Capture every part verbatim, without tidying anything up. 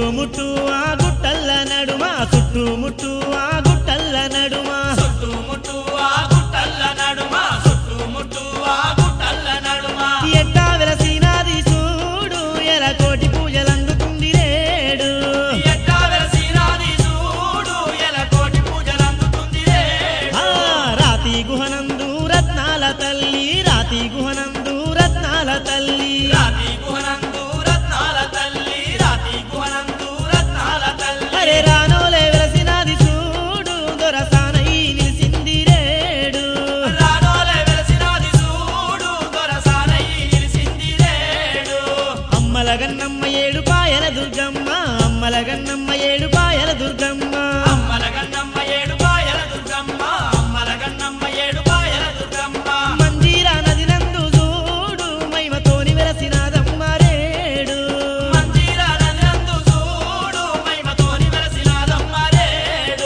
చుట్టుముట్టు ఆ గుట్టల్ల నడుమ చుట్టుముట్టు ఆ గుట్టల్ల నడుమ చుట్టుముట్టు ఆ గుట్టల్ల నడుమ చుట్టుముట్టు ఆ గుట్టల్ల నడుమ ఎట్టా వెలసినాది చూడు ఎల కోటి పూజలందుకుంది రేడు ఎట్టా వెలసినాది చూడు ఎల కోటి పూజలందుకుంది రేడు ఆ రాతి గుహనందు రత్నాల తల్లి రాతి గుహనందు రత్నాల తల్లి రాతి గుహనందు రత్నాల తల్లి రాతి గుహనందు రత్నాల తల్లి అరే రానోలే వెలసినాది చూడు దొరసానై నిలిసింది రేడు రానోలే వెలసినాది చూడు దొరసానై నిలిసింది రేడు అమ్మల గన్నమ్మ ఏడు పాయల దుర్గమ్మ అమ్మల గన్నమ్మ ఏడు పాయల దుర్గమ్మ అమ్మల గన్నమ్మ ఏడు పాయల దుర్గమ్మ అమ్మల గన్నమ్మ ఏడు పాయల దుర్గమ్మ మంజీరా నది నందు చూడు మహిమతోని వెలసినాదమ్మ రేడు మంజీరా నదినందు చూడు మహిమతోని వెలసినాదమ్మ రేడు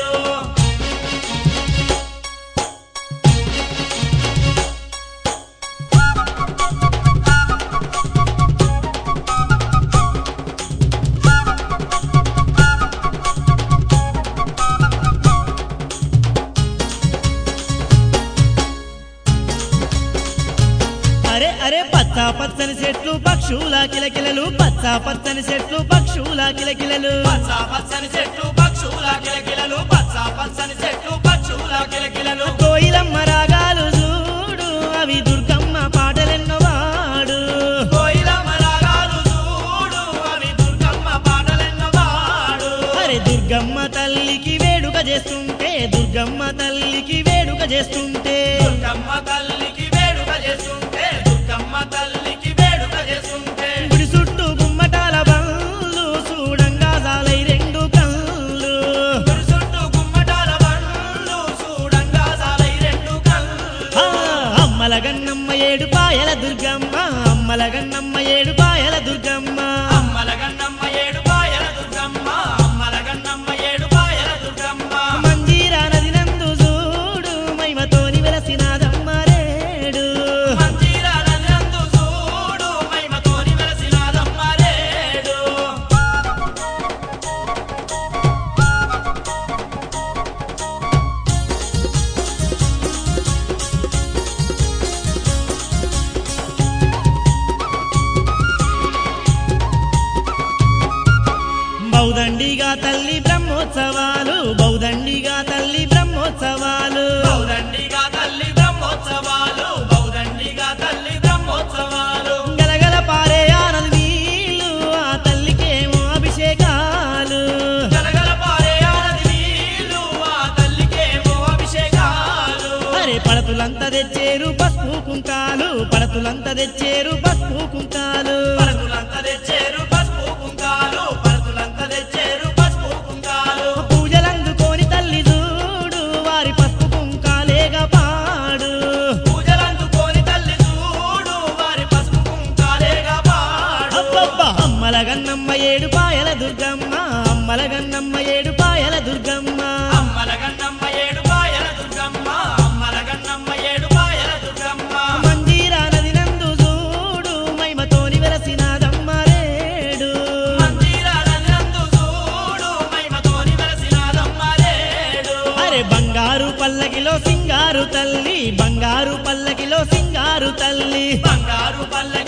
అరే అరే పచ్చ పచ్చని చెట్లు పక్షుల కిలకిలలు పచ్చ పచ్చని చెట్లు పక్షుల కిలకిలలు పచ్చ పచ్చని చెట్లు పక్షుల కిలకిలలు పచ్చ పచ్చని చెట్లు పక్షుల కిలకిలలు కోయిలమ్మ రాగాలు చూడు అవి దుర్గమ్మ పాటలెన్నో వాడు కోయిలమ్మ రాగాలు చూడు అవి దుర్గమ్మ పాటలెన్నో పాడు అరే దుర్గమ్మ తల్లికి వేడుక చేస్తుంటే దుర్గమ్మ తల్లికి వేడుక చేస్తుంటే దుర్గమ్మ తల్లికి వేడుక చేస్తుంటే దుర్గమ్మ తల్లికి వేడుక చేస్తుంటే గుడి చుట్టూ గుమ్మటాల బండ్లు చూడంగా సాలై రెండు కళ్ళు గుడి చుట్టూ గుమ్మటాల బండ్లు చూడంగా సాలై రెండు కళ్ళు ఆ, అమ్మల గన్నమ్మ ఏడు పాయల దుర్గమ్మ అమ్మల గన్నమ్మ ఏడు పాయల దుర్గమ్మ అమ్మల గన్నమ్మ ఏడు పాయల దుర్గమ్మ అమ్మల గన్నమ్మ ఏడు పాయల దుర్గమ్మ మంజీరా నది నందు చూడు మహిమతోని వెలసినాదమ్మ రేడు మంజీరా నదినందు చూడు మహిమతోని వెలసినాదమ్మ రేడు బౌదండిగా తల్లి బ్రహ్మోత్సవాలు బౌదండిగా తల్లి బ్రహ్మోత్సవాలు బౌదండిగా తల్లి బ్రహ్మోత్సవాలు బౌదండిగా తల్లి బ్రహ్మోత్సవాలు గలగల పారే ఆనది నీళ్ళు ఆ తల్లికేమో అభిషేకాలు గలగల పారే ఆనది నీళ్ళు ఆ తల్లికేమో అభిషేకాలు అరే పడతులంతా తెచ్చేరు పసుపు కుంకాలు పడతులంతా తెచ్చేరు పసుపు కుంకాలు పరతులంతా తెచ్చేరు పసుపు కుంకాలు పరతులంతా తెచ్చేరు పసుపు కుంకాలు పూజలందుకోని తల్లి చూడు వారి పసుపు కుంకాలేగా పాడు పూజలందుకోని తల్లి చూడు వారి పసుపు కుంకాలేగా పాడు అబ్బబ్బా అమ్మల గన్నమ్మ ఏడు పాయల దుర్గమ్మ అమ్మల గన్నమ్మ ఏడు పాయల దుర్గమ్మ అమ్మల గన్నమ్మ ఏడు పాయల దుర్గమ్మ అమ్మల గన్నమ్మ ఏడు పాయల దుర్గమ్మ మంజీరా నది నందు చూడు మహిమతోని వెలసినాదమ్మ రేడు మంజీరా నదినందు చూడు మహిమతోని వెలసినాదమ్మ రేడు అరే బంగారు పల్లకిలో సింగారు తల్లి బంగారు పల్లకిలో సింగారు తల్లి బంగారు పల్లకి